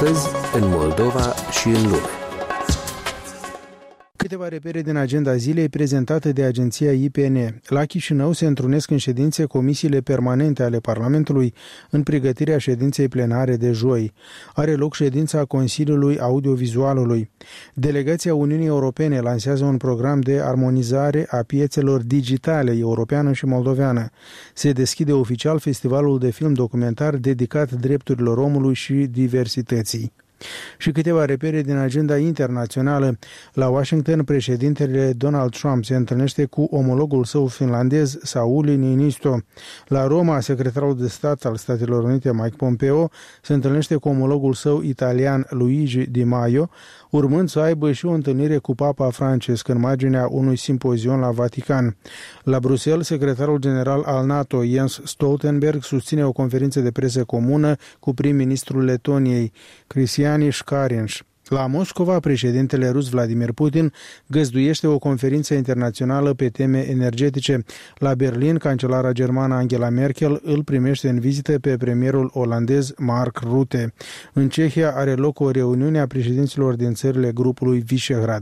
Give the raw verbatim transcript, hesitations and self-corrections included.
Astăzi, în Moldova și în lume. Câteva repere din agenda zilei prezentate de agenția I P N. La Chișinău se întrunesc în ședințe comisiile permanente ale Parlamentului în pregătirea ședinței plenare de joi. Are loc ședința Consiliului Audiovizualului. Delegația Uniunii Europene lansează un program de armonizare a piețelor digitale europeană și moldoveană. Se deschide oficial festivalul de film documentar dedicat drepturilor omului și diversității. Și câteva repere din agenda internațională. La Washington, președintele Donald Trump se întâlnește cu omologul său finlandez, Sauli Niinisto. La Roma, secretarul de stat al Statelor Unite, Mike Pompeo, se întâlnește cu omologul său italian, Luigi Di Maio, urmând să aibă și o întâlnire cu Papa Francesc în marginea unui simpozion la Vatican. La Bruxelles, secretarul general al NATO, Jens Stoltenberg, susține o conferință de presă comună cu prim-ministrul Letoniei, Krišjānis Kariņš. La Moscova, președintele rus Vladimir Putin găzduiește o conferință internațională pe teme energetice. La Berlin, cancelara germană Angela Merkel îl primește în vizită pe premierul olandez Mark Rutte. În Cehia are loc o reuniune a președinților din țările grupului Visegrad.